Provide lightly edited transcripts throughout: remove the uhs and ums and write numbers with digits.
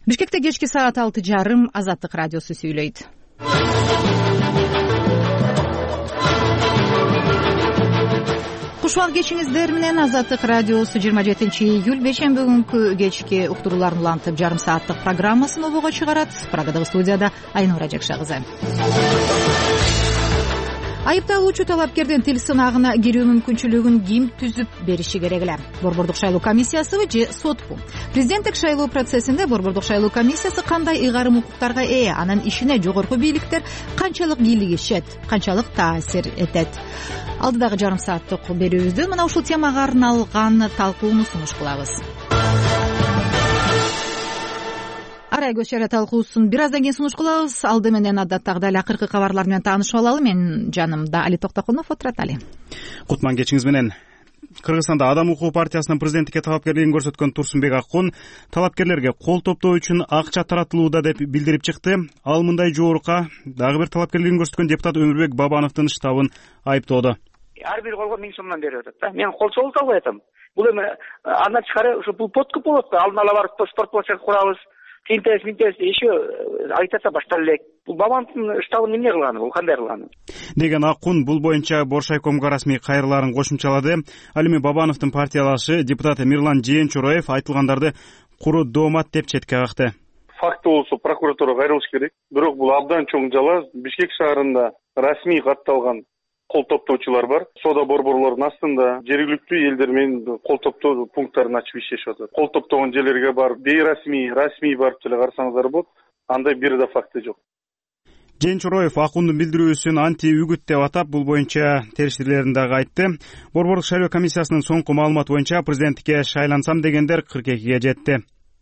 Бишкекте кечки саат 6:30 Азаттык радиосу сүйлөйт. Кушубак кечиңиздер менен Азаттык радиосу 27-июль бейшемби күнкү кечки уктурууларын улантып жарым сааттык программасын обого чыгарат. Прагадагы студияда Айнура Жакша кызы. Айыпталуучу талапкердин тил сынагына кирүү мүмкүнчүлүгүн ким түзүп бериши керек эле? Борбордук шайлоо комиссиясыбы же сотпу? Президенттик шайлоо процессинде Борбордук шайлоо комиссиясы кандай ыйгарым укуктарга ээ? Анын ишине жогорку бийликтер канчалык кийлигишет, канчалык таасир этет? Алдыдагы жарым сааттык берүүбүздө мына ушул темага арналган талкууну сунуш кылабыз. Арай көз чара талкуусун бир аздан кийин сунуш кылабыз. Алды менен адаттагыдай эле акыркы кабарлар менен таанышып алалы. Мен жанымда Али Токтокунов отурат. Али, кутман кечиңиз менен. Кыргызстанда Адам укугу партиясынын президенттикке талапкерлигин көрсөткөн Турсунбек Аккун талапкерлерге кол топтоо үчүн акча таратылууда деп билдирип чыкты. Ал мындай жоорукка дагы бир талапкерлигин көрсөткөн депутат Өмүрбек Бабановдун штабын айыптоодо. Ар бир колго 1000 сомдон берип атат да. Мен кол чогулта албай атам. Бул эми андан тышкары ушу бул подкуп болот да. Алдын ала барып спортплощадь курабыз. Тинтес еще агитация башталып элек. Бул Бабановдун штабын эмне кылганы, бул кандай кылганы? Деген Аккун бул боюнча Боршайкомго расмий кайрылаарын кошумчалады. Ал эми Бабановдун партиялашы депутат Мирлан Жээнчуроев айтылгандарды куру доомат деп четке какты. Факты болсо прокуратурага кайрылыш керек. Бирок бул абдан чоң жала. Бишкек шаарында расмий катталган кол топтоочулар бар. Соода борборлордун астында жергиликтүү элдер менен кол топтоо пункттарын ачып иштешип атат. Кол топтогон жерлерге барып, бейрасмий, расмий барып деле карасаңыздар болот. Андай бир да факты жок. Жээнчуроев Аккундун билдирүүсүн анти-үгүт деп атап, бул боюнча териштирлерин дагы айтты. Борбордук шайлоо комиссиясынын соңку маалыматы боюнча президенттикке шайлансам дегендер 42ге жетти.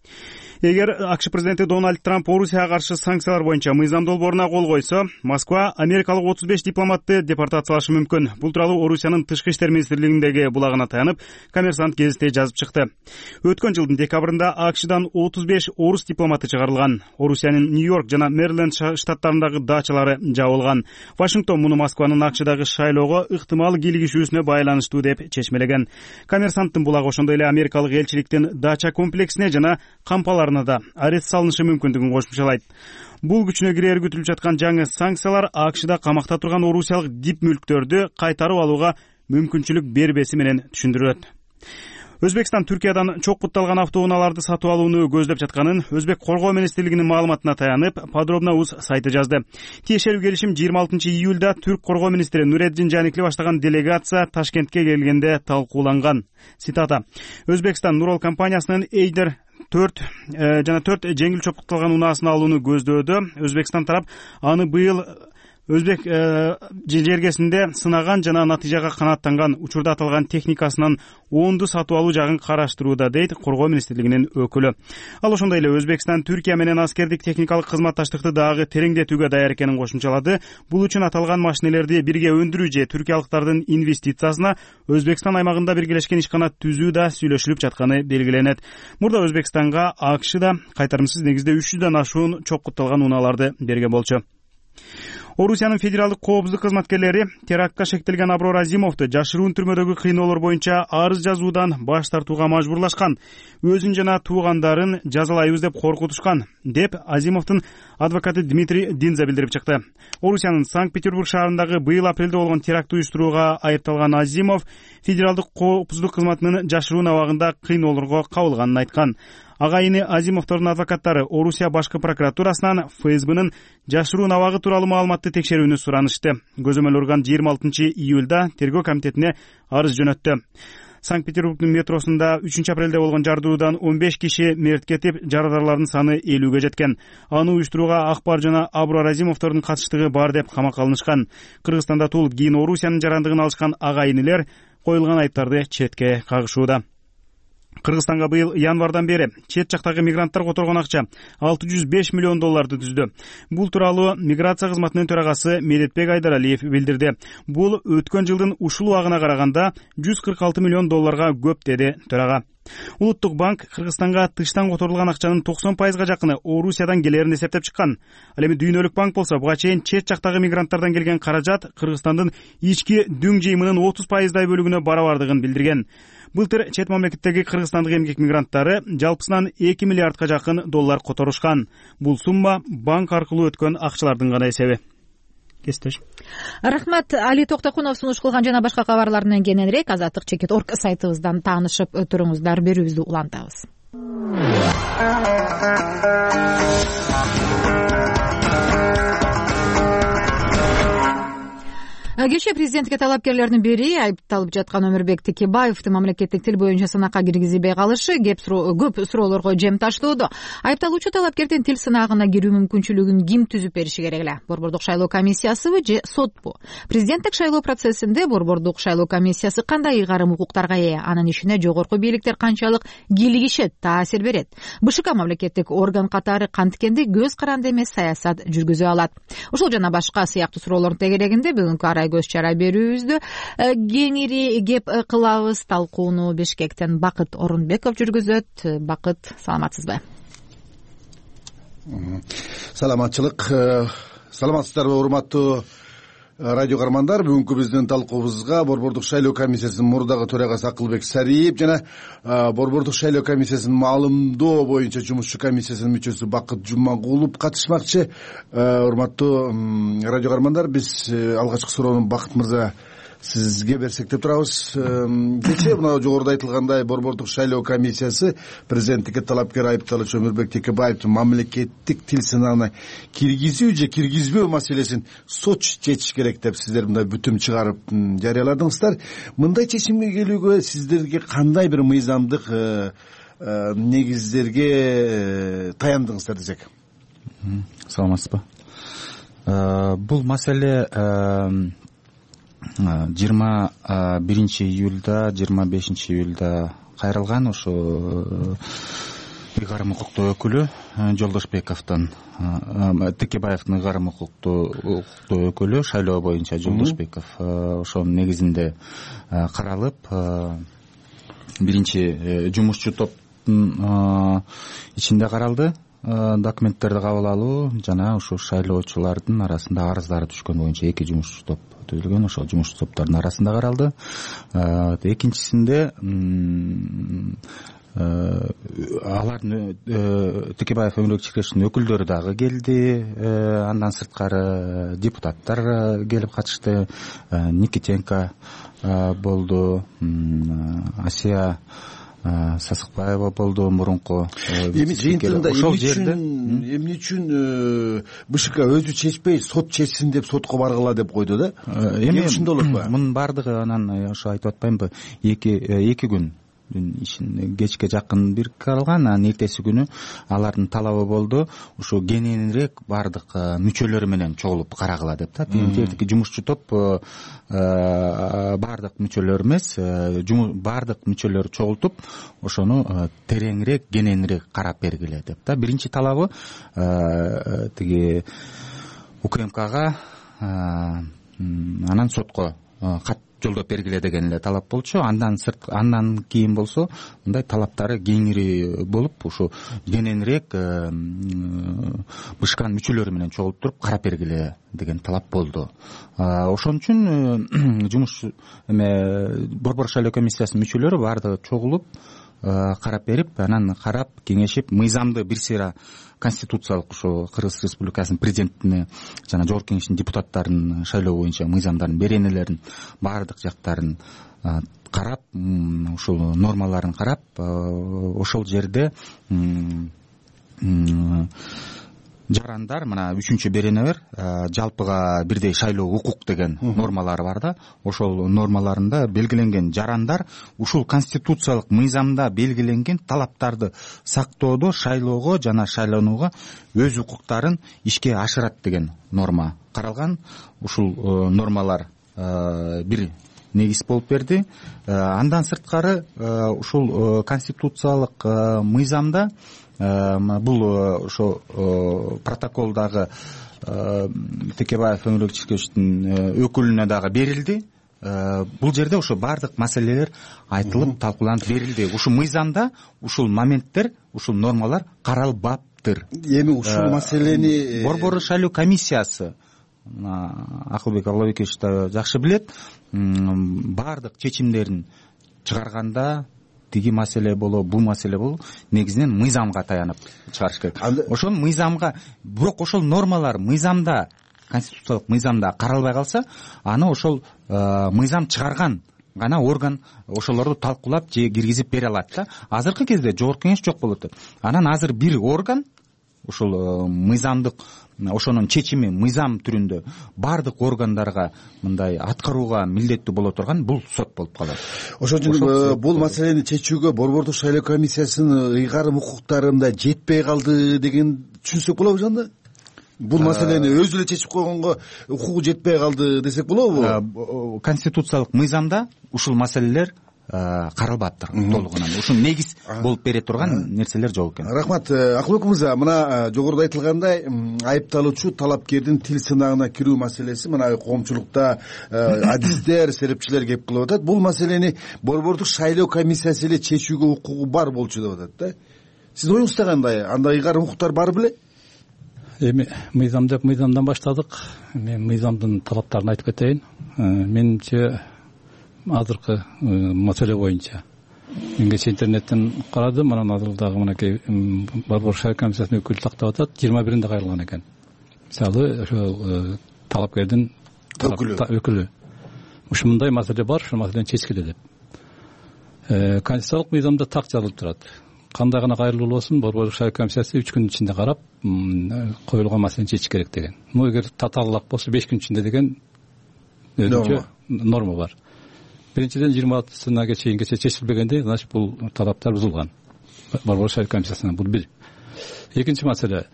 Эгер АКШ президенти Дональд Трамп Орусияга каршы санкциялар боюнча мыйзам долбооруна кол койсо, Москва америкалык 35 дипломатты депортациялашы мүмкүн. Бул тууралуу Орусиянын тышкы иштер министрлигиндеги булагына таянып, Коммерсант гезити жазып чыкты. Өткөн жылдын декабрында АКШдан 35 орус дипломаты чыгарылган. Орусиянын Нью-Йорк жана Мэриленд штаттарындагы дачалары жабылган. Вашингтон муну Москванын АКШдагы шайлоого ыктымал кийлигишүүсүнө байланыштуу деп чечмелеген. Коммерсанттын булагы ошондой эле америкалык элчиликтин дача комплексине жана кампаларына да арест салынышы мүмкүндүгүн кошумчалайт. Бул күчүнө кирээр күтүлүп жаткан жаңы санкциялар АКШда камакта турган орусиялык дип мүлктөрдү кайтарып алууга мүмкүнчүлүк бербеси менен түшүндүрөт. Өзбекстан Түркиядан чокутталган автоунааларды сатып алууну көздөп жатканын Өзбек коргоо министрлигинин маалыматына таянып, Подробно.uz сайты жазды. Тиешелүү келишим 26-июлда Түрк коргоо министри Нуреддин Жаникли баштаган делегация Ташкентке келгенде талкууланган. Цитата: Өзбекстан Нурол компаниясынын Эйдер 4 жеңил чокутталган унаасын алууну көздөөдө. Өзбекстан тарап аны быйыл Өзбек жергесинде сынаган жана натыйжага канааттанган. Учурда аталган техникасынан 10ду сатып алуу жагын караштырууда, дейт коргоо министрлигинин өкүлү. Ал ошондой эле Өзбекстан Түркия менен аскердик техникалык кызматташтыкты дагы тереңдетүүгө даяр экенин кошумчалады. Бул үчүн аталган машинелерди бирге өндүрүү же түркиялыктардын инвестициясына Өзбекстан аймагында биргелешкен ишкана түзүү да сүйлөшүлүп жатканы белгиленет. Мурда Өзбекстанга АКШ да кайтарымсыз негизде 300дөн ашуун чокутталган унааларды берген болчу. Орусиянын федералдык коопсуздук кызматкерлери терактка шектелген Аброр Азимовду жашыруун түрмөдөгү кыйноолор боюнча арыз жазуудан баш тартууга мажбурлашкан. Өзүн жана туугандарын жазалайбыз деп коркутушкан, деп Азимовдун адвокаты Дмитрий Динза билдирип чыкты. Орусиянын Санкт-Петербург шаарындагы быйыл апрелде болгон теракты уюштурууга айыпталган Азимов федералдык коопсуздук кызматынын жашыруун абагында кыйноолорго кабылганын айткан. Агайыны Азимовдордун адвокаттары Орусия башкы прокуратурасынан ФСБнын жашыруун абагы тууралуу маалыматты текшерүүнү суранышты. Көзөмөл орган 26-июлда тергөө комитетине арыз жөнөттү. Санкт-Петербургдун метросунда 3-апрелде болгон жардыруудан 15 киши мерт кетип, жарадарлардын саны 50ге жеткен. Аны уюштурууга Акбар жана Аброр Азимовдордун катыштыгы бар деп камакка алынышкан. Кыргызстанда туулуп кийин Орусиянын жарандыгын алышкан агайынылер коюлган айыптарды четке кагышууда. Кыргызстанга быйыл январдан бери чет жактагы мигранттар которгон акча $605 миллион түздү. Бул тууралуу миграция кызматынын төрагасы Медетбек Айдаралиев билдирди. Бул өткөн жылдын ушул убагына караганда $146 миллион көп, деди төрага. Улуттук банк Кыргызстанга тыштан которулган акчанын 90% жакыны Орусиядан келерин эсептеп чыккан. Ал эми Дүйнөлүк банк болсо буга чейин чет жактагы мигранттардан келген каражат Кыргызстандын ички дүң жыйымынын 30%дай бөлүгүнө барабардыгын билдирген. Былтыр чет мамлекеттеги кыргызстандык эмгек мигранттары жалпысынан 2 миллиардка жакын доллар которушкан. Бул сумма банк аркылуу өткөн акчалардын гана эсеби. Кесиптеш. Рахмат. Али Токтокунов сунуш кылган жана башка кабарлардан кененирээк Азаттык.org сайтыбыздан таанышып туруңуздар. Берүүбүздү улантабыз. Кечээ президентке талапкерлердин бири айыпталып жаткан Өмүрбек Текебаевдин мамлекеттик тил боюнча сынакка киргизилбей калышы көп суроолорго жем таштоодо. Айыпталуучу талапкердин тил сынагына кирүү мүмкүнчүлүгүн ким түзүп бериши керек эле? Борбордук шайлоо комиссиясыбы же сотпу? Президенттик шайлоо процессинде борбордук шайлоо комиссиясы кандай ыйгарым укуктарга ээ? Анын ишине жогорку бийликтер канчалык кийлигишет, таасир берет? БШК мамлекеттик орган катары канткенде көз каранды эмес саясат жүргүзө алат? Ушул жана башка сыяктуу суроолордун тегерегинде бүгүнкү көз чара берүүбүздү кеңири кеп кылабыз. Талкууну Бишкектен Бакыт Орунбеков жүргүзөт. Бакыт, саламатсызбы? Саламатчылык. Саламатсыздарбы, урматтуу радио каармандар? Бүгүнкү биздин талкуубузга борбордук шайлоо комиссиясынын мурдагы төрагасы Акылбек Сариев жана борбордук шайлоо комиссиясынын маалымдоо боюнча жумушчу комиссиясынын мүчөсү Бакыт Жумагулов катышмакчы. Урматтуу радио каармандар, биз алгачкы суроону Бакыт мырза сизге берсек деп турабыз. Кечээ мына жогоруда айтылгандай борбордук шайлоо комиссиясы президенттикке талапкер айыпталуучу Өмүрбек Текебаевдин мамлекеттик тил сынагына киргизүү же киргизбөө маселесин сот чечиш керек деп сиздер мындай бүтүм чыгарып жарыяладыңыздар. Мындай чечимге келүүгө сиздерге кандай бир мыйзамдык негиздерге таяндыңыздар десек? Саламатсызбы? Бул маселе 21 июлда 25 июлда кайрылган. Ошо ыйгарым укуктуу өкүлү Жолдошбековдун, Текебаевдин ыйгарым укуктуу өкүлү шайлоо боюнча Жолдошбеков ошонун негизинде каралып, биринчи жумушчу топтун ичинде каралды. Документтерди кабыл алуу жана ушу шайлоочулардын арасында арыздары түшкөн боюнча 2 жумушчу топ түзүлгөн. Ошол жумушчу топтордун арасында каралды. Экинчисинде алардын Текебаев Өмүрбек Чиркешовдун өкүлдөрү дагы келди. Андан сырткары депутаттар келип катышты. Никитенко болду, Асия Сасыкбаева болду, мурунку. Эми жыйынтыгында эмне үчүн БШК өзү чечпей сот чечсин деп сотко баргыла деп койду да? Эми ушундай болот го? Мунун баардыгы анан ошо айтып атпаймынбы, 2 күн ишин кечке жакын бир каралган. Анан эртеси күнү алардын талабы болду ушу кененирээк баардык мүчөлөрү менен чогулуп карагыла деп да. Тиги жумушчу топ баардык мүчөлөр эмес, баардык мүчөлөрү чогултуп ошону тереңирээк, кененирээк карап бергиле деп да. Биринчи талабы тиги УКМКга анан сотко кат жолдоп бергиле деген эле талап болчу. Андан кийин болсо мындай талаптары кеңири болуп, ушу кененирээк БШКнын мүчөлөрү менен чогулуп туруп карап бергиле деген талап болду. Ошон үчүн жумуш борбор шайлоо комиссиясынын мүчөлөрү баардыгы чогулуп карап берип, анан карап кеңешип, мыйзамды бир сыйра конституциялык ушу Кыргыз Республикасынын президентине жана жогорку кеңештин депутаттарынын шайлоо боюнча мыйзамдарын, беренелерин баардык жактарын карап, ушул нормаларын карап, ошол жерде жарандар, мына 3-чү берене бар, жалпыга бирдей шайлоо укук деген нормалары бар да. Ошол нормаларында белгиленген жарандар ушул конституциялык мыйзамда белгиленген талаптарды сактоодо шайлоого жана шайланууга өз укуктарын ишке ашырат деген норма каралган. Ушул нормалар бир негиз болуп берди. Андан сырткары ушул конституциялык мыйзамда бул ошо протоколдагы Текебаев Өмүрбек Чиркешовдун өкүлүнө дагы берилди. Бул жерде ошо баардык маселелер айтылып, талкууланып берилди. Ушул мыйзамда ушул моменттер, ушул нормалар каралбаптыр. Эми ушул маселени борбор шайлоо комиссиясы, Акылбек Абылбекович да жакшы билет, баардык чечимдерин чыгарганда тиги маселе болобу бул маселе болобу негизинен мыйзамга таянып чыгарыш керек. Ошол мыйзамга, бирок ошол нормалар мыйзамда, конституциялык мыйзамда каралбай калса, аны ошол мыйзам чыгарган гана орган ошолорду талкуулап же киргизип бере алат да. Азыркы кезде жогорку кеңеш жок болуп атат. Анан азыр бир орган ушул мыйзамдык, ошонун чечими мыйзам түрүндө баардык органдарга мындай аткарууга милдеттүү боло турган бул сот болуп калат. Ошон үчүн бул маселени чечүүгө борбордук шайлоо комиссиясынын ыйгарым укуктарында жетпей калды деген түшүнсөк болобу анда? Бул маселени өзү эле чечип койгонго укугу жетпей калды десек болобу? Конституциялык мыйзамда ушул маселелер каралбаптыр толугунан. Ушул негиз болуп бере турган нерселер жок экен. Рахмат. Акылбек мырза, мына жогоруда айтылгандай, айыпталуучу талапкердин тил сынагына кирүү маселеси мына коомчулукта адистер, серепчилер кеп кылып атат. Бул маселени борбордук шайлоо комиссиясы эле чечүүгө укугу бар болчу деп атат да. Сиздин оюңузда кандай? Анда ыйгарым укуктар бар беле? Эми мыйзам деп мыйзамдан баштадык. Мен мыйзамдын талаптарын айтып кетейин. Менимче азыркы маселе боюнча мен кечээ интернеттен карадым, анан азырдагы мынакей борбордук шайлоо комиссиясынын өкүлү тактап атат, 21-нде кайрылган экен. Мисалы ошол талапкердин өкүлү ушундай маселе бар, ушул маселени чечкиле деп. Конституциялык мыйзамда так жазылып турат. Кандай гана кайрылуу болсун, борбордук шайлоо комиссиясы 3 күн ичинде карап, коюлган маселени чечиш керек деген. Эгер татаалык болсо 5 күн ичинде деген өзүнчө норма бар. Биринчиден 26-сына чейин чечилбегенде, значит бул талаптар бузулган. Борбордук шайлоо комиссиясынан бул бир. Экинчи маселе.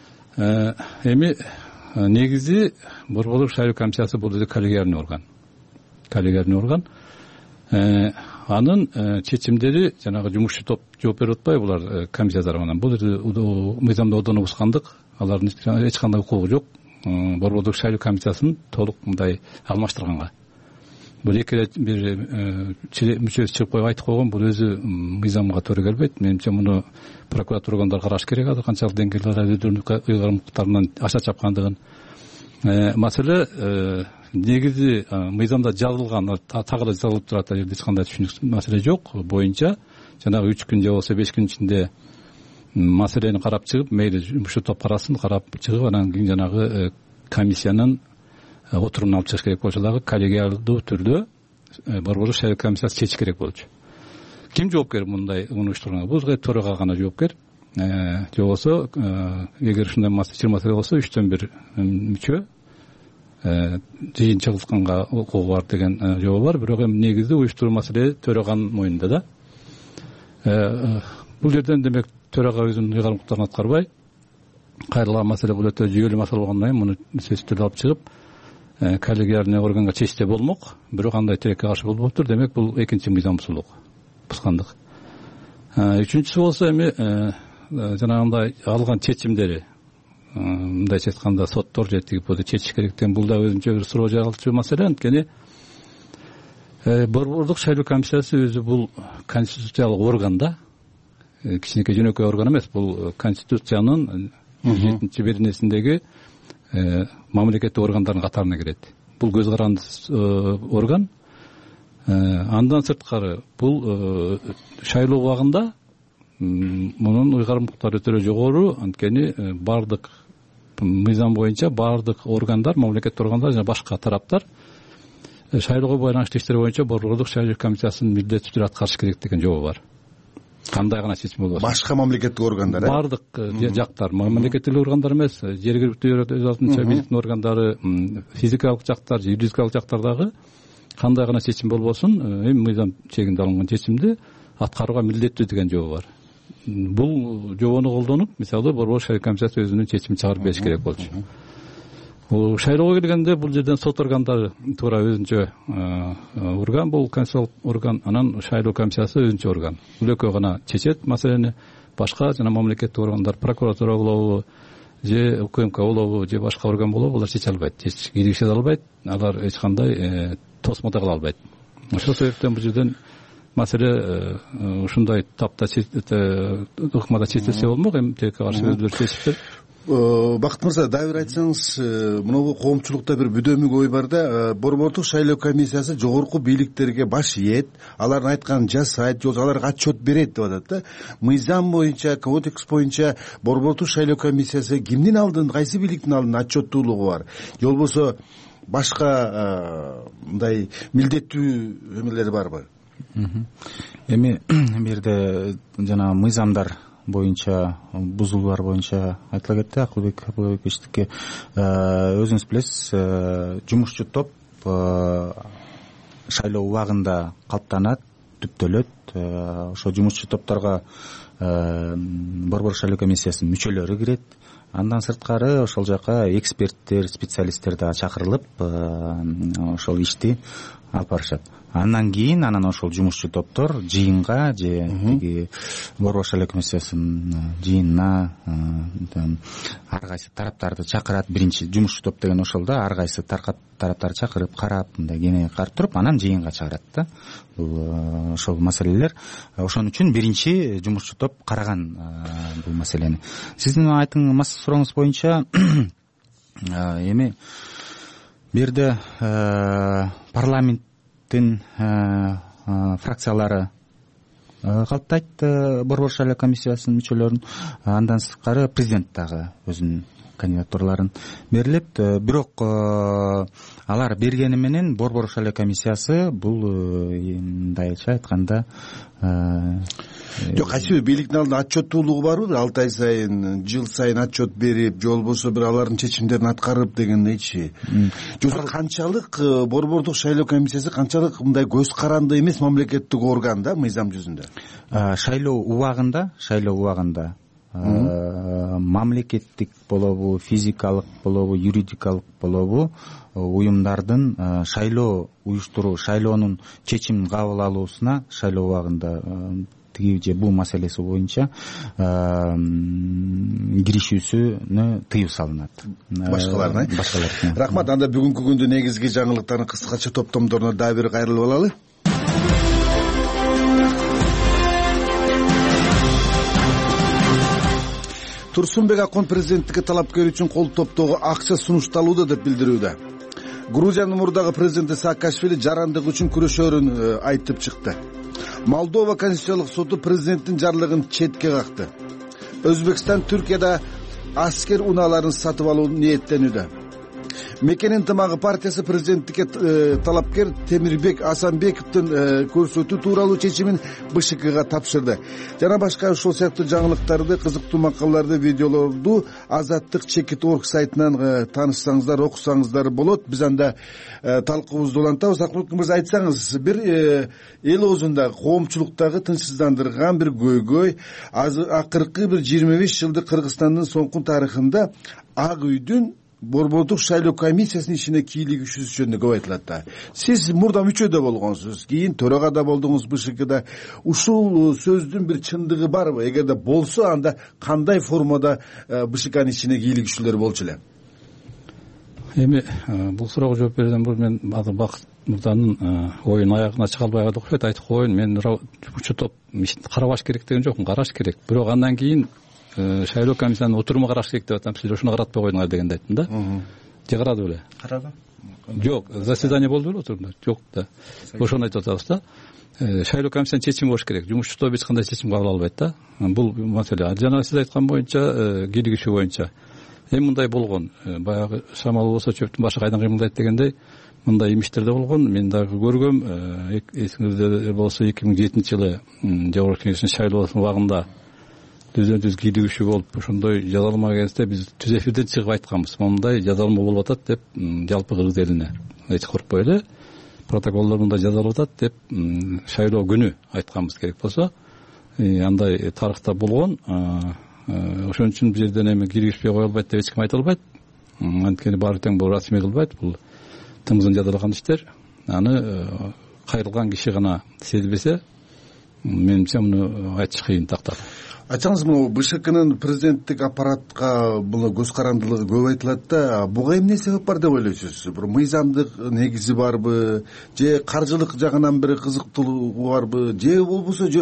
Эми негизи борбордук шайлоо комиссиясы бул коллегиальный орган. Коллегиальный орган. Анын чечимдери жанагы жумушчу топ жооп берип атпайбы булар комиссия тарабынан. Бул мыйзамда одону бузгандык, алардын эч кандай укугу жок. Борбордук шайлоо комиссиясын толук мындай алмаштырганга. Бул эки бир мүчөсү чыгып коюп айтып койгон, бул өзү мыйзамга туура келбейт. Менимче муну прокуратура органдары караш керек. Азыр канчалык деңгээлде өздөрүнүн ыйгарым укуктарынан аша чапкандыгын. Маселе негизи мыйзамда жазылган, так эле жазылып турат, жерде эч кандай түшүнүксүз маселе жок боюнча жанагы 3 күн же болбосо 5 күн ичинде маселени карап чыгып, мейли жумушчу топ карасын, карап чыгып, анан кийин жанагы комиссиянын отурумун алып чыгыш керек болчу, дагы коллегиалдуу түрдө борбордук шайлоо комиссиясы чечиш керек болчу. Ким жоопкер мындай уюштурганга? Бул төрага гана жоопкер. Же болбосо эгер ушундай маселе болсо 3төн 1 мүчө жыйын чыгылтканга укугу бар деген жобо бар. Бирок эми негизи уюштуруу маселе төраганын мойнунда да. Бул жерден демек төрага өзүнүн ыйгарым укуктарын аткарбай, кайрылган маселе бул өтө жүйөлүү маселе болгондон кийин муну сөзсүз алып чыгып коллегиальный органга чечсе болмок. Бирок андай тилекке каршы болуптур. Демек бул экинчи мыйзам бузгандык. Үчүнчүсү болсо эми жанагындай алган чечимдери мындайча айтканда соттор же тигиподу чечиш керек деген бул да өзүнчө бир суроо жаралчу маселе. Анткени борбордук шайлоо комиссиясы өзү бул конституциялык орган да, кичинекей жөнөкөй орган эмес. Бул конституциянын 7-беренесиндеги мамлекеттик органдардын катарына кирет. Бул көз карандысыз орган. Андан сырткары бул шайлоо убагында мунун ыйгарым укуктары өтө жогору. Анткени бардык мыйзам боюнча бардык органдар, мамлекеттик органдар жана башка тараптар шайлоого байланыштуу иштер боюнча борбордук шайлоо комиссиясынын милдеттүү түрдө аткарыш керек деген жобо бар. Кандай гана чечим болбосун. Башка мамлекеттик органдар, бардык жактар, мамлекеттик органдар эмес, жергиликтүү өз алдынча бийликтин органдары, физикалык жактар, юридикалык жактардагы кандай гана чечим болбосун, эми мыйзам чегинде алынган чечимди аткарууга милдеттүү деген жобо бар. Бул жобону колдонуп, мисалы борбордук шайлоо комиссиясы өзүнүн чечимин чыгарып бериш керек болчу. Шайлоого келгенде бул жерден сот органдары туура өзүнчө орган, бул конституциялык орган, анан шайлоо комиссиясы өзүнчө орган. Бул экөө гана чечет маселени. Башка жана мамлекеттик органдар, прокуратура болобу, же УКМК болобу, же башка орган болобу, алар чече албайт, киргизе албайт, алар эч кандай тосмо да кыла албайт. Ошол себептен бул жерден маселе ушундай тапта ыкмада чечилсе болмок. Эми тилекке каршы өздөрү чечиптир. Бакыт мырза, дагы бир айтсаңыз, мынабу коомчулукта бир бүдөмүк ой бар да, борбордук шайлоо комиссиясы жогорку бийликтерге баш ийет, алардын айтканын жасайт, же болбосо аларга отчет берет деп атат да. Мыйзам боюнча, кодекс боюнча борбордук шайлоо комиссиясы кимдин алдын, кайсы бийликтин алдын отчеттуулугу бар, же болбосо башка мындай милдеттүү эмелери барбы? Эми бул жерде жана мыйзамдар боюнча, бузуулар боюнча айтыла кетти. Акылбек Абылбековичтики өзүңүз билесиз, жумушчу топ шайлоо убагында калыптанат, түптөлөт. Ошо жумушчу топторго борбордук шайлоо комиссиясынын мүчөлөрү кирет. Андан сырткары ошол жака эксперттер, специалисттер да чакырылып, ошол ишти алып барышат. Андан кийин ошол жумушчу топтор жыйынга же тиги борбордук шайлоо комиссиясынын жыйынына ар кайсы тараптарды чакырат. Биринчи жумушчу топ деген ошол да, ар кайсы тараптарды чакырып, карап, мындай кенен карап туруп, анан жыйынга чыгарат да. Бул ошол маселелер. Ошон үчүн биринчи жумушчу топ караган бул маселени. Сиздин айтыңыз, сурооңуз боюнча эми бу жерде парламенттин фракциялары калыптайт борбордук шайлоо комиссиясынын мүчөлөрүн. Андан сырткары президент дагы өзүнүн кандидатураларын берилет. Бирок алар бергени менен борбордук шайлоо комиссиясы бул мындайча айтканда жок, кайсы бир бийликтин алдында отчеттуулугу барбы? 6 ай сайын, жыл сайын отчет берип, же болбосо бир алардын чечимдерин аткарып дегендейчи. Жок, канчалык борбордук шайлоо комиссиясы канчалык мындай көз каранды эмес мамлекеттик орган да мыйзам жүзүндө? Шайлоо убагында мамлекеттик болобу, физикалык болобу, юридикалык болобу уюмдардын шайлоо уюштуруу, шайлоонун чечимин кабыл алуусуна шайлоо убагында тиги же бул маселеси боюнча киришүүсүнө тыюу салынат. Башкаларына. Рахмат. Анда бүгүнкү күндүн негизги жаңылыктарын кыскача топтомдоруна дагы бир кайрылып алалы. Турсунбек Акон президенттикке талапкер үчүн кол топтоого акча сунушталууда деп билдирүүдө. Грузиянын мурдагы президенти Саакашвили жарандык үчүн күрөшөрүн айтып чыкты. Молдова Конституциялык соту президенттин жарлыгын четке какты. Өзбекстан Түркияда аскер унааларын сатып алууну ниеттенүүдө. Мекен ынтымагы партиясы президенттикке талапкер Темирбек Асанбековдун көрсөтүү тууралуу чечимин БШКга тапшырды. Жана башка ушул сыяктуу жаңылыктарды, кызыктуу макалаларды, видеолорду Азаттык.org сайтынан таанышсаңыздар, окусаңыздар болот. Биз анда талкуубузду улантабыз. Акылбек мырза, айтсаңыз, бир эл оозунда коомчулуктагы тынчсыздандырган бир көйгөй акыркы бир 25 жылдык Кыргызстандын соңку тарыхында Ак үйдүн борбордук шайлоо комиссиясынын ишине кийлигишүүсү жөнүндө көп айтылат да. Сиз мурда мүчөдө болгонсуз, кийин төрага да болдуңуз БШКда. Ушул сөздүн бир чындыгы барбы? Эгерде болсо, анда кандай формада БШКнын ишине кийлигишүүлөр болчу эле? Эми бул суроого жооп берүүдөн мурун мен азыр Бакыт мырзанын оюн аягына чыга албай калды окшойт. Айтып коеюн, мен жумушчу топ ишин карабаш керек деген жокмун, караш керек. Бирок андан кийин шайлоо комиссиянын отуруму караш керек деп атам. Сиз ошону каратпай койдуңар дегенди айттым да. Же карады беле? Карады. Жок, заседание болду беле отурумда? Жок да. Ошону айтып атабыз да. Шайлоо комиссиянын чечими болуш керек. Жумушчу топ эч кандай чечим кабыл албайт да. Бул маселе. Жана сиз айткан боюнча, кийлигишүү боюнча эми мындай болгон. Баягы шамал болсо чөптүн башы кайдан кыймылдайт дегендей мындай имиштерде болгон. Мен дагы көргөм. Эсиңизде болсо 2007-жылы Жогорку Кеңештин шайлоосунун убагында түз кийлигишүү болуп, ошондой жазалма кезде биз түз эфирден чыгып айтканбыз. Мындай жазалма болуп атат деп, жалпы кыргыз элине эч коркпой эле протоколдор мындай жазалып атат деп шайлоо күнү айтканбыз керек болсо. Андай тарыхта болгон. Ошон үчүн бул жерден эми кийлигишпей кое албайт деп эч ким айта албайт. Анткени баары тең бул расмий кылбайт, бул тымызын жазалаган иштер. Аны кайрылган киши гана сезбесе, менимче муну айтыш кыйын тактап. Айтсаңыз, мына БШКнын президенттик аппаратка буну көз карандылыгы көп айтылат да, буга эмне себеп бар деп ойлойсуз? Бир мыйзамдык негизи барбы, же каржылык жагынан бир кызыктуулугу барбы, же болбосо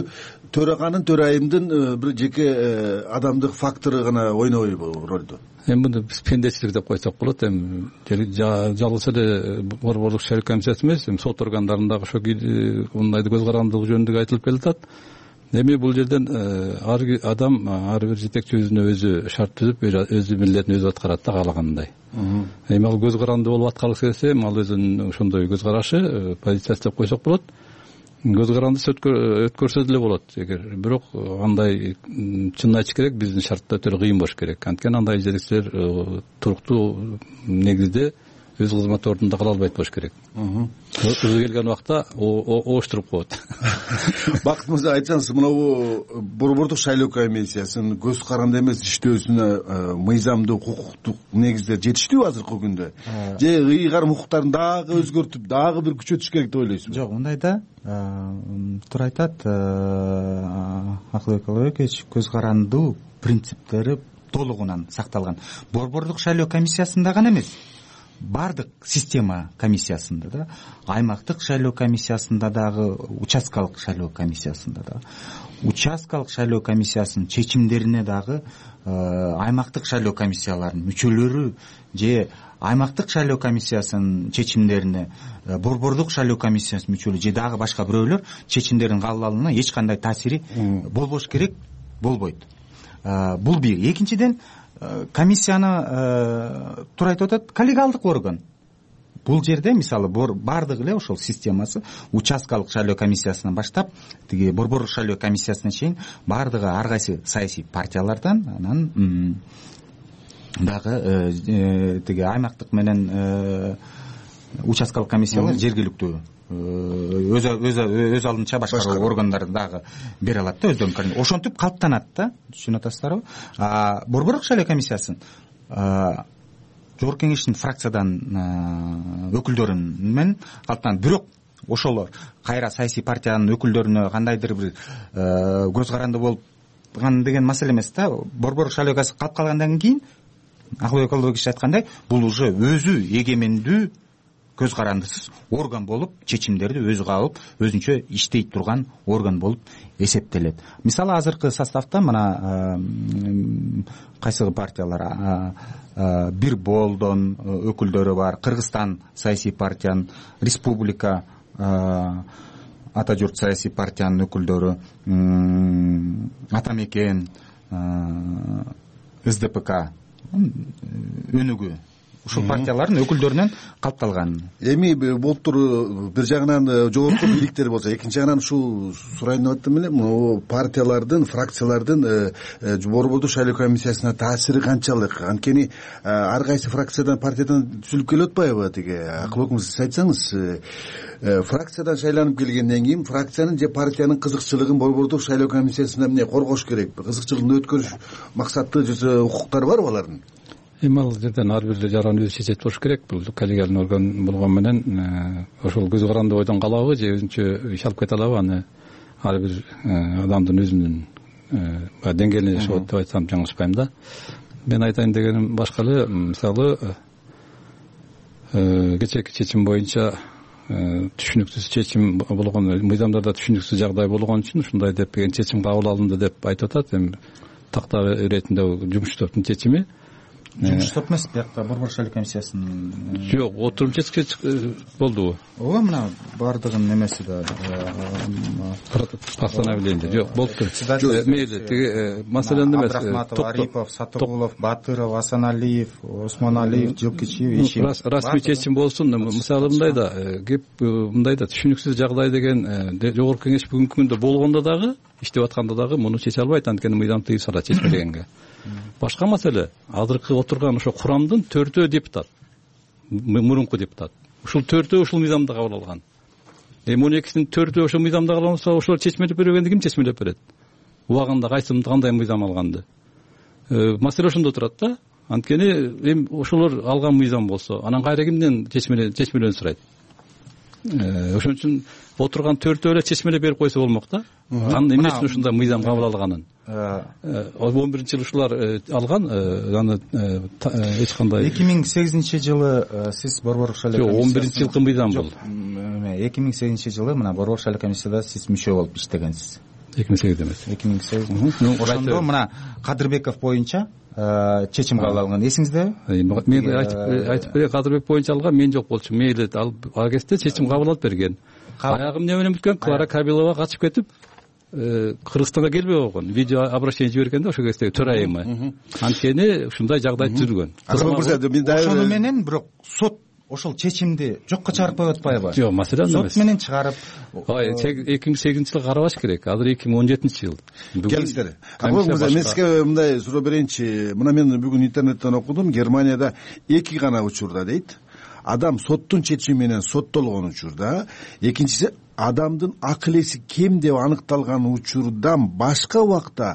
төраганын төрайымдын бир жеке адамдык фактору гана ойнобойбу ролду? Эми муну биз пендечилик деп койсок болот. Эми жалгыз эле борборлук шайлоо комиссиясы эмес, сот органдарындагы ошо мындайды көз карандылык жөнүндө айтылып келатат. Эми бул жерден адам ар бир жетекчи өзүнө өзү шарт түзүп, өзү милдетин өзү аткарат да каалагандай. Эми ал көз каранды болуп аткаргысы келсе, ал өзүнүн ошондой көз карашы, позициясы деп койсок болот. Көз карандысы өткөрсө деле болот. Бирок андай чынын айтыш керек, биздин шартта өтө кыйын болуш керек. Анткени андай жетекчилер туруктуу негизде өз кызмат ордунда кала албайт болуш керек. Өзү келген убакта ооштуруп коет. Бакыт мырза, айтсаңыз, мына борбордук шайлоо комиссиясынын көз каранды эмес иштөөсүнө мыйзамдуу, укуктук негиздер жетиштүүбү азыркы күндө? Же ыйгарым укуктарын дагы өзгөртүп, дагы бир күчөтүш керек деп ойлойсузбу? Жок, мындай да. Туура айтат Акылбек Алыбекович, көз карандуу принциптери толугунан сакталган. Борбордук шайлоо комиссиясында гана эмес, бардык система комиссиясында да, аймактык шайлоо комиссиясында дагы, участкалык шайлоо комиссиясында да, участкалык шайлоо комиссиясынын чечимдерине дагы аймактык шайлоо комиссияларынын мүчөлөрү же аймактык шайлоо комиссиясынын чечимдерине борбордук шайлоо комиссиясынын мүчөлөрү же дагы башка бирөөлөр чечимдердин кабыл алууна эч кандай таасири болбош керек, болбойт. Бул бир. Экинчиден, комиссияны туура айтып атат, коллегиалдык орган. Бул жерде мисалы бардыгы эле ошол системасы участкалык шайлоо комиссиясынан баштап тиги борборлук шайлоо комиссиясына чейин бардыгы ар кайсы саясий партиялардан, анан дагы тиги аймактык менен участкалык комиссиялар жергиликтүү өз алдынча башка органдар дагы бере алат да өздөрүнүн. Ошентип калыптанат да, түшүнүп атасыздарбы? Борборлук шайлоо комиссиясын жогорку кеңештин фракциядан өкүлдөрүн менен калыптанат. Бирок ошолор кайра саясий партиянын өкүлдөрүнө кандайдыр бир көз каранды болуп деген маселе эмес да. Борборлук шайлоо комиссиясы калып калгандан кийин Акылбек Алыбекович айткандай, бул уже өзү эгемендүү, көз карандысыз орган болуп, чечимдерди өзү кабыл, өзүнчө иштей турган орган болуп эсептелет. Мисалы азыркы составда мына кайсы партиялар, Бир Болдон өкүлдөрү бар, Кыргызстан саясий партиянын, Республика Ата журт саясий партиянын өкүлдөрү, Атамекен, СДПК өнүгүү, ушул партиялардын өкүлдөрүнөн калыпталган. Эми болуптур бир жагынан жогорку бийликтер болсо, экинчи жагынан ушул сурайын деп аттым эле, могу партиялардын, фракциялардын борбордук шайлоо комиссиясына таасири канчалык? Анткени ар кайсы фракциядан, партиядан түзүлүп келип атпайбы? Тиги Акылбек мырза, сиз айтсаңыз, фракциядан шайланып келгенден кийин фракциянын же партиянын кызыкчылыгын борбордук шайлоо комиссиясында эмне коргош керекпи? Кызыкчылыгын өткөрүш максаты же укуктары барбы алардын? Эми ал жерден ар бир жараны өзү чечет болуш керек. Бул коллегиалдык орган болгон менен ошол көз каранды ойдон калабы же өзүнчө иш алып кете алабы, аны ар бир адамдын өзүнүн деңгээлине жашап деп айтсам жаңылышпайм да. Мен айтайын дегеним башка эле. Мисалы кечээки чечим боюнча түшүнүксүз чечим болгон, мыйзамдарда түшүнүксүз жагдай болгон үчүн ушундай деп чечим кабыл алынды деп айтып атат. Эми такта иретинде жумуш топтун чечими. Жумуш топ эмес, биякта борборлук шайлоо комиссиясынын. Жок, отурум чечке болдубу? Ооба, мына бардыгынын эмеси да постановление. Жок, болуптур. Мейли, тиги маселени эмес. Абдрахматов, Арипов, Сатыгулов, Батыров, Асаналиев, Осмоналиев, Жылкичиев, Ишев. Расмий чечим болсун. Мисалы мындай да, кеп мындай да түшүнүксүз жагдай деген жогорку кеңеш бүгүнкү күндө болгондо дагы, иштеп атканда дагы муну чече албайт, анткени мыйзам тыйып салат чечмегенге. Башка маселе, азыркы отурган ошо курамдын 4 депутат, мурунку депутат. Ушул 4 ушул мыйзамда кабыл алган. Эми 12-синин 4 ошол мыйзамда кабыл алынса, ошолор чечмелеп бергенде ким чечмелеп берет? Убагында кайсы кандай мыйзам алганды? Маселе ошондо турат да. Анткени эми ошолор алган мыйзам болсо, анан кайра кимден чечмелөөнү сурайт? Ошон үчүн отурган 4 эле чечмелеп берип койсо болмок да. Анын эмне үчүн ушундай мыйзам кабыл алганын? 11-жылы ушулар алган, аны эч кандай 2008-жылы сиз борборлук шайлоо комиссиясы 11-жылкы мыйзам бул. 2008-жылы мына борборлук шайлоо комиссияда сиз мүчө болуп иштегенсиз. 2008 эмес 2008 ошондо мына Кадырбеков боюнча чечим кабыл алынган эсиңиздеби? Мен айтып берейин, Кадырбек боюнча алган, мен жок болчумун. Мейли ал кезде чечим кабыл алып берген. Аягым эмне менен бүткөн, Клара Кабилова качып кетип Кыргызстанга келбей койгон. Видео обращение жиберген да ошол кезде төрайымы. Анткени ушундай жагдай түзүлгөн. Ошону менен бирок сот ошол чечимди жокко чыгарып коюп атпайбы? Жок, маселе анда эмес. Сот менен чыгарып 2008-жылы карабаш керек. Азыр 2017-жыл. Келиңиздер. Мен сизге мындай суроо берейинчи. Мына мен бүгүн интернеттен окудум, Германияда 2 гана учурда дейт. Адам соттун чечими менен соттолгон учурда, экинчиси адамдын акыл эси кем деп аныкталган учурдан башка убакта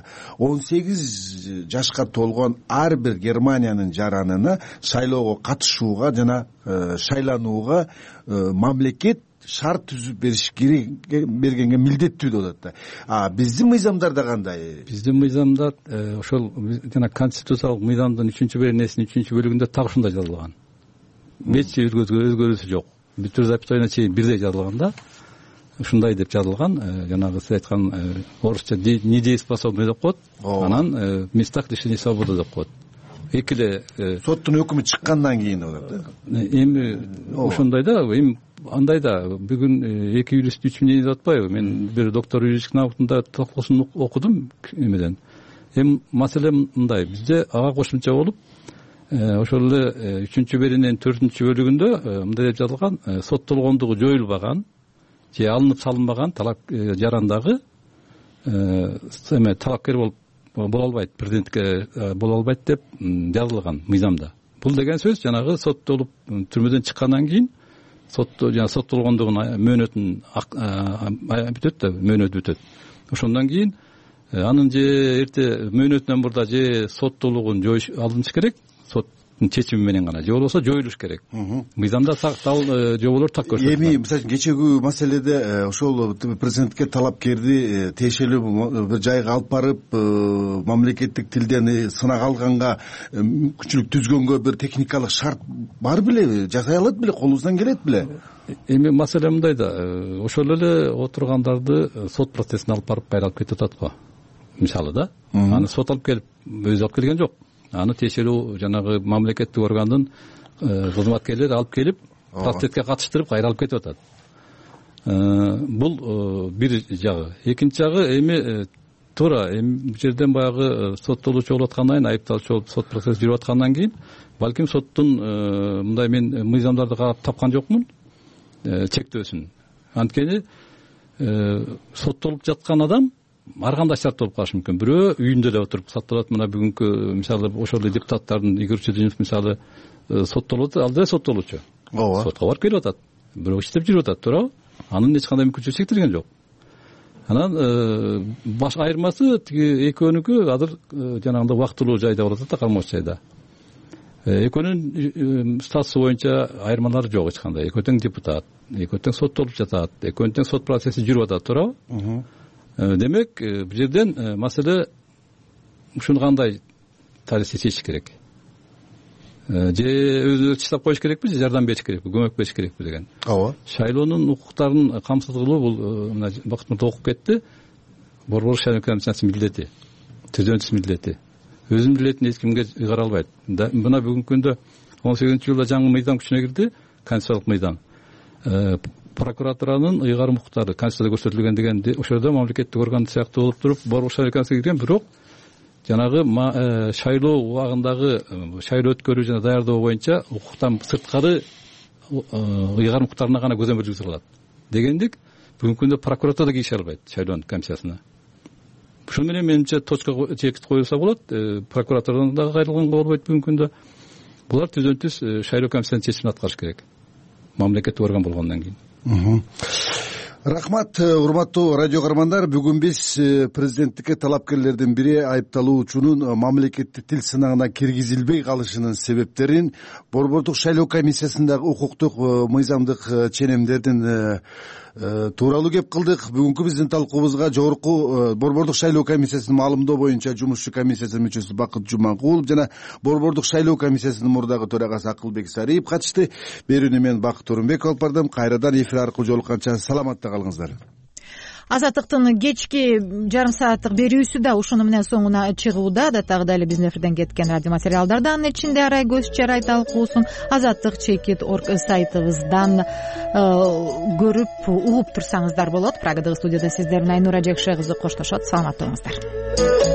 18 жашка толгон ар бир Германиянын жаранына шайлоого катышууга жана шайланууга мамлекет шарт түзүп бергенге милдеттүү деп атат да. Биздин мыйзамдарда кандай? Биздин мыйзамда ошол жана конституциялык мыйзамдын 3-беренесинин 3-бөлүгүндө так ушундай жазылган. Эч өзгөрүүсү жок. Бүтүр запятойна чейин бирдей жазылган да. Ушундай деп жазылган, жанагы сиз айткан орусча недееспособный деп коет, анан местах лишения свободы деп коет. Экиле соттун өкүмү чыккандан кийин деп атат да. Эми ошондой да, эми андай да, бүгүн 2 юрист 3 мнение деп атпайбы? Мен бир доктор юридический наукасында толкуусун окудум эмеден. Эми маселе мындай, бизде ага кошумча болуп ошол эле 3-берененин 4-бөлүгүндө мындай деп жазылган, соттолгондугу жоюлбаган же алынып салынбаган талап жарандагы талапкер боло албайт, президентке боло албайт деп жазылган мыйзамда. Бул деген сөз жанагы соттолуп түрмөдөн чыккандан кийин соттолгондугун мөөнөтүн бүтөт да, мөөнөтү бүтөт. Ошондон кийин анын же эрте мөөнөтүнөн мурда же соттолугун жоюш алыныш керек, соттун чечими менен гана, же болбосо жоюлуш керек. Мыйзамда жоболор так көрсөтүлгөн. Эми мисалы кечеги маселеде ошол президентке талапкерди тиешелүү бир жайга алып барып мамлекеттик тилден сынак алганга мүмкүнчүлүк түзгөнгө бир техникалык шарт бар беле, жасай алат беле, колубуздан келет беле? Эми маселе мындай да, ошол эле отургандарды сот процессине алып барып кайра алып кетип атат го. Мисалы да, аны сот алып келип, өзү алып келген жок. Аны тиешелүү жанагы мамлекеттик органдын кызматкерлери алып келип, процесске катыштырып кайра алып кетип атат. Бул бир жагы. Экинчи жагы эми туура бул жерден баягы соттолуучу болуп аткандан кийин, айыпталуучу сот процесси жүрүп аткандан кийин, балким соттун мындай мен мыйзамдарды карап тапкан жокмун чектөөсүн. Анткени соттолуп жаткан адам ар кандай шарт болуп калышы мүмкүн. Бирөө үйүндө эле отуруп соттолот. Мына бүгүнкү мисалы ошол эле депутаттардын Игорь Чудинов мисалы соттолот, ал да соттолуучу. Ооба. Сотко барып келип атат. Бирөө иштеп жүрүп атат, туура. Анын эч кандай мүмкүнчүлүгү чектелген жок. Анан баш айырмасы тиги экөөнүкү азыр жанагындай убактылуу жайда болуп атат да, кармоочу жайда. Экөөнүн статусу боюнча айырмалары жок эч кандай. Экөө тең депутат, экөө тең соттолуп жатат, экөөнүн тең сот процесси жүрүп атат, туура. Демек, бул жерден маселе ушуну кандай тарихи чечиш керек? Же өзү чыштап коюш керекпи, же жардам бериш керекпи, көмөк бериш керекпи деген. Ооба. Шайлоонун укуктарын камсыз кылуу бул мына Бакыт Мырза окуп кетти. Борбордук шайлоо комиссиясынын милдети, түзөнчүс милдети. Өзүнүн милдетин эч кимге ыйгара албайт. Мына бүгүнкү күндө 18-жылда жаңы мыйзам күчүнө кирди, конституциялык мыйзам. Прокуратуранын ыйгарым укуктары конституцияда көрсөтүлгөн деген ошолдо мамлекеттик орган сыяктуу болуп туруп, борбордук шайлоо комиссиясына кирген, бирок жанагы шайлоо убагындагы шайлоо өткөрүү жана даярдоо боюнча укуктан сырткары ыйгарым укуктарына гана көзөмөл жүргүзө алат. Дегендик, бүгүнкү күндө прокуратура да кириши албайт шайлоо комиссиясына. Ушул менен менимче точка чекит коюлса болот. Прокуратурадан да кайрылганга болбойт бүгүнкү күндө. Булар түзөнтүс шайлоо комиссиянын чечимин аткарыш керек. Мамлекеттик орган болгондон кийин. Рахмат, урматтуу радио каармандар. Бүгүн биз президенттикке талапкерлердин бири айыпталуучунун мамлекеттик тил сынагына киргизилбей калышынын себептерин, Борбордук шайлоо комиссиясындагы укуктук мыйзамдык ченемдердин тууралуу кеп кылдык. Бүгүнкү биздин талкуубузга жогорку Борбордук шайлоо комиссиясынын маалымдоо боюнча жумушчу комиссиясынын мүчөсү Бакыт Жуманкулов жана Борбордук шайлоо комиссиясынын мурдагы төрагасы Акылбек Сариев катышты. Берүүнү мен Бакыт Орунбеков алып бардым. Кайрадан эфир аркылуу жолукканча саламатта калыңыздар. азаттыктын кечки жарым сааттык берүүсү да ушуну менен соңуна чыгууда. Датагы эле биздин эфирден кеткен радио материалдарды анын ичинде арай көз чарай талкуусун азаттык чекит.org сайтыбыздан көрүп угуп турсаңыздар болот. Прагадагы студияда сиздер менен Айнура Жекше кызы коштошот. Саламатта болуңуздар.